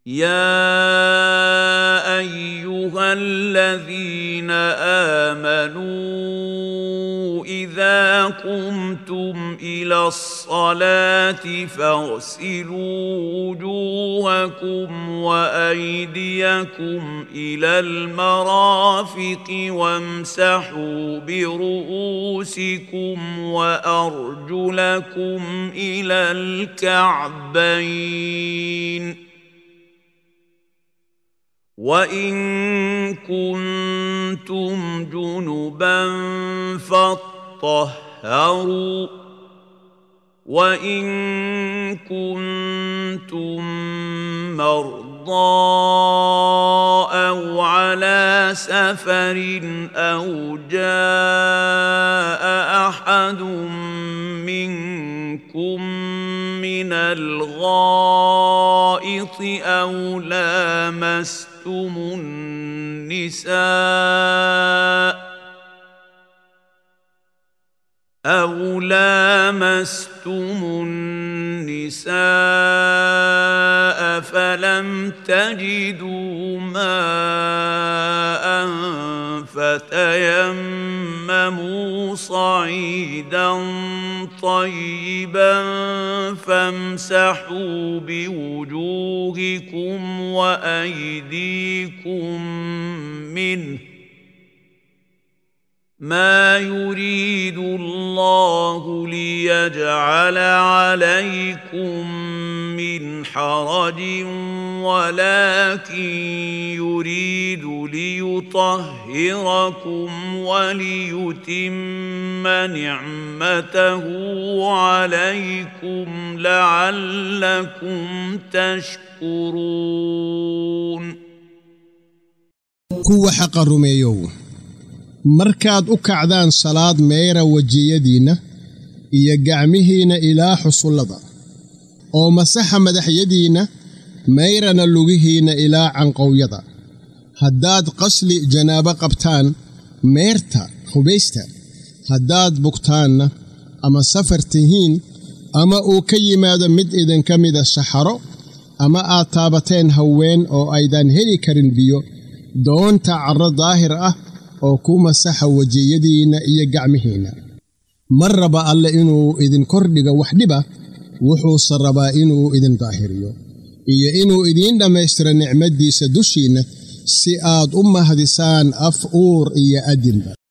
يا أيها الذين آمنوا إذا قمتم إلى الصلاة فاغسلوا وجوهكم وأيديكم إلى المرافق وامسحوا برؤوسكم وأرجلكم إلى الكعبين وإن كنتم جنبا فاطهروا وإن كنتم مرضى أو على سفر أو جاء أحد منكم من الغائط أو لامستم النساء فلم تجدوا ماء فتيمموا صعيدا طيبا فامسحوا بوجوهكم وأيديكم منه ما يريد الله ليجعل عليكم من حرج ولكن يريد ليطهركم وليتم نعمته عليكم لعلكم تشكرون. كو حق الرميو markaad u kacdaan salaad meera wajiyadiina iyo gacmihiina ilaa xusullada oo masaxa madaxyadiina meerana lugihiina ilaa canqowyada haddaad qasli janaabo qabtaan meerta hubaysta haddaad bugtaanna ama safar tihiin ama uu ka yimaado mid idinka mida saxaro ama aad taabateen haween oo aydan heli karin biyo doonta carro daahir ah oo ku masaxa wajiyadiina iyo gacmihiina marraba alle inuu idin kordhiga wax dhiba wuxuu sarabaa inuu idin daahiriyo iyo inuu idin dhameystiro nicmadiisa dushiina si aad u mahdisaan af uur iyo adinba.